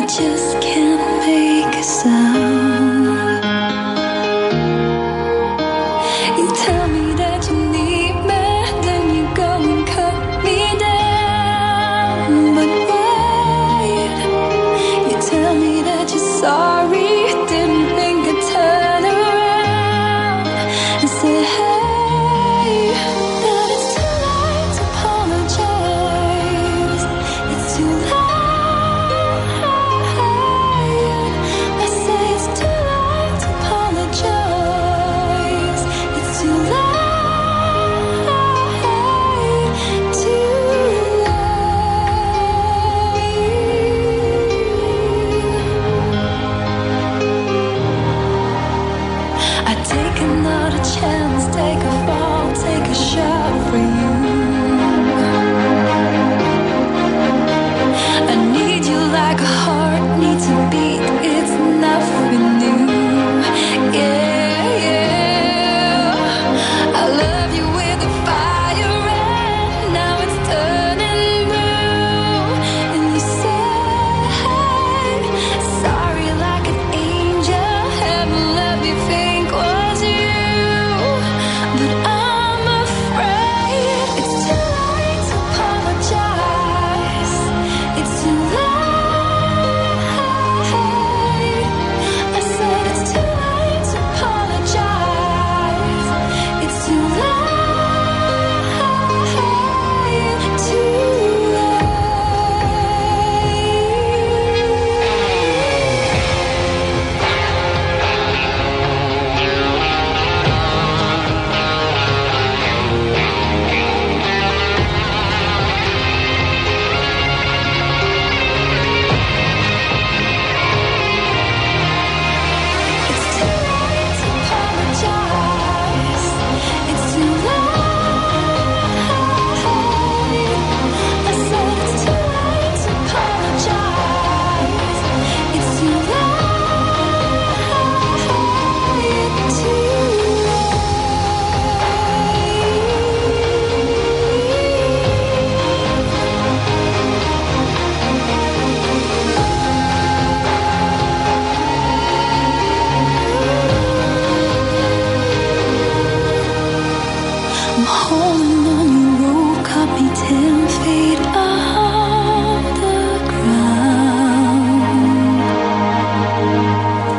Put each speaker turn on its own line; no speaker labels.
just can't make a sound. You tell me that you need me, then you go and cut me down. But wait, you tell me that you're sorry, didn't think I'd turn around and say hey, that it's too late to apologize. It's too late. I say it's too late to apologize. It's too late, too late. I take another chance, take a fall, take a shot for you. I need you like a heart needs a beat, it's nothing new. Yeah, yeah. I love you with a fire and now it's turning blue. And you say, sorry like an angel, heaven let me think was you. But I'm afraid it's too late to apologize. It's too late. I said it's too late to apologize. It's too late, too It's too late to apologize. It's too late. I said it's too late to apologize. It's too late, too I'm holding on your rope, caught me 10 feet